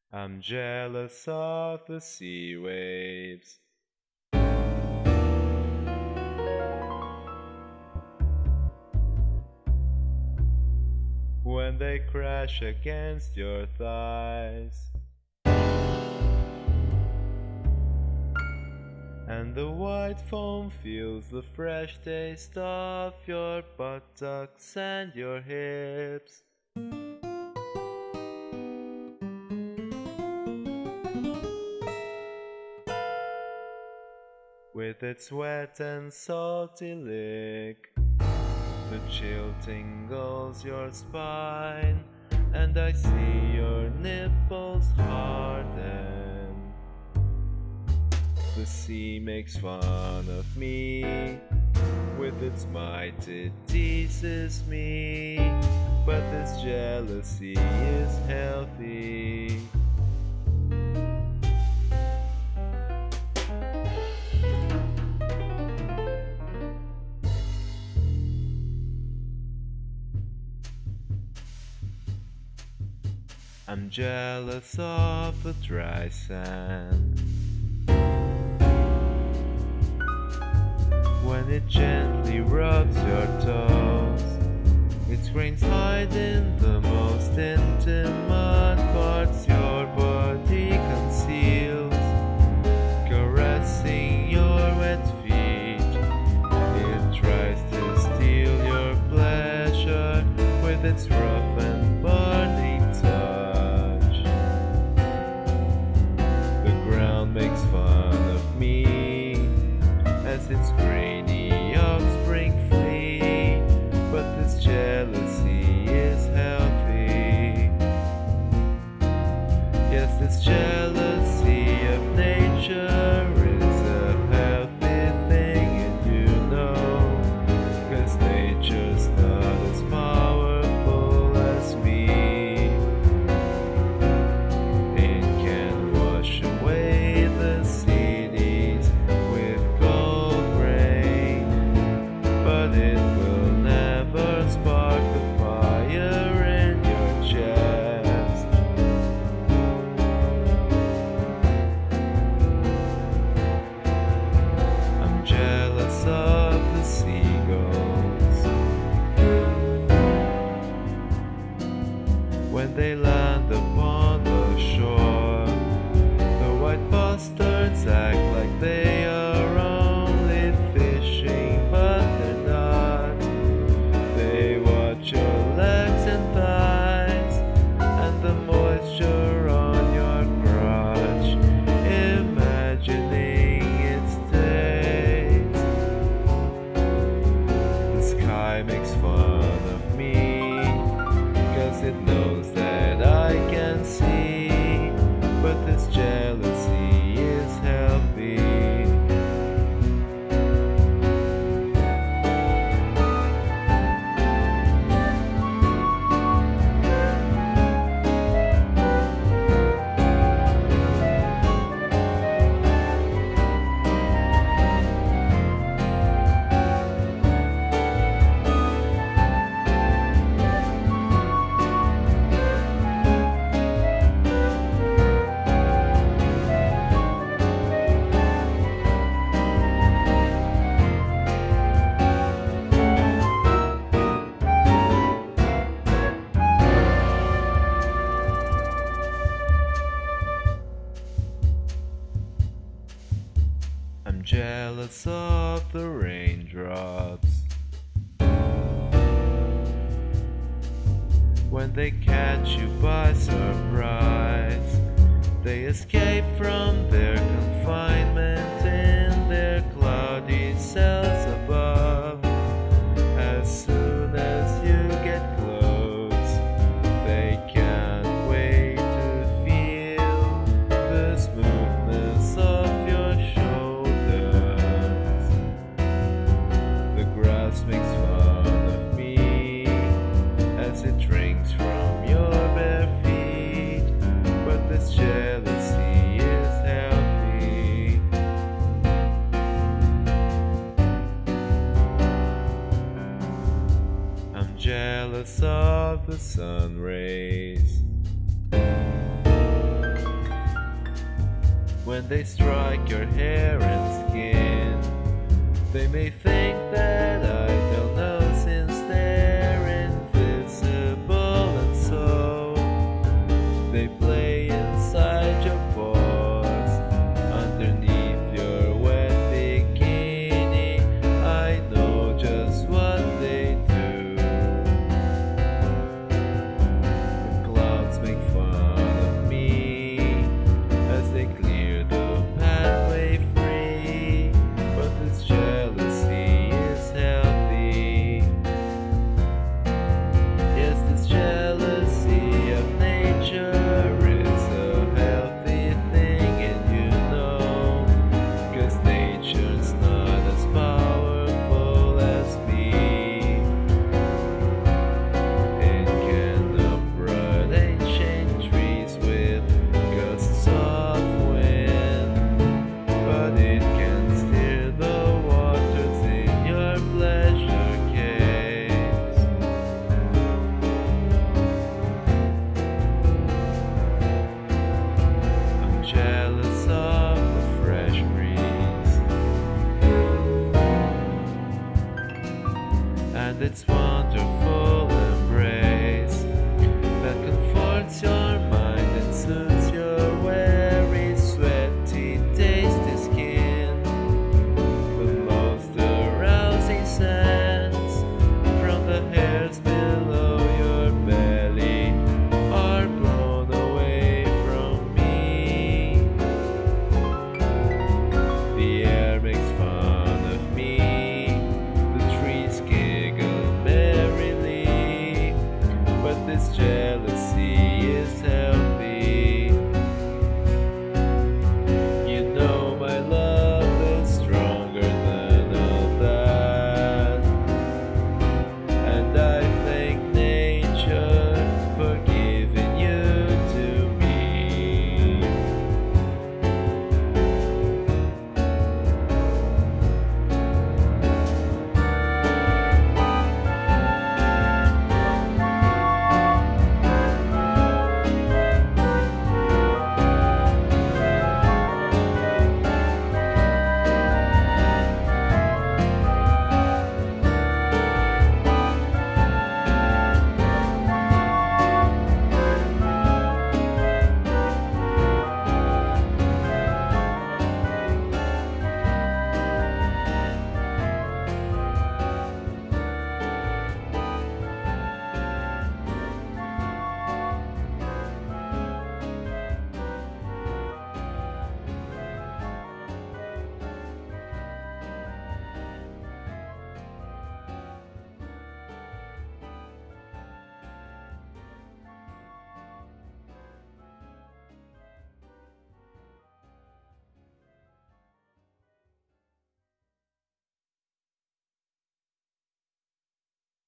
I'm jealous of the sea waves when they crash against your thighs, and the white foam feels the fresh taste of your buttocks and your hips. With its wet and salty lick, the chill tingles your spine, and I see your nipples harden. The sea makes fun of me, with its might it teases me, but this jealousy is healthy. I'm jealous of the dry sand when it gently rubs your toes. Its grains hide in the most intimate parts your body conceals, caressing your wet feet. It tries to steal your pleasure with its rough and burning touch. The ground makes fun of me as its grainy offspring flee, but this jealousy is healthy. Yes, this jealousy of nature is a healthy thing, and you know, 'cause nature's not as powerful as me. It can wash away the cities with cold rain, but it will never spark the fire in your chest. I'm jealous of the seagulls when they land upon the shore. The white bastards act like they are only fishing, but they're not. They watch your legs and thighs and the moisture on your crotch, imagining its taste. The sky makes fun of me, 'cause it knows that I can see, but this jealousy is healthy. I'm jealous of the raindrops when they catch you by surprise. They escape from their confinement in their cloudy cells above. As soon as you get close, they can't wait to feel the smoothness of your shoulders. The grass makes fun of me as it drinks from your bare feet, but this jealousy is healthy. I'm jealous of the sun rays when they strike your hair and skin. They may think that I don't know since they're invisible, and so they play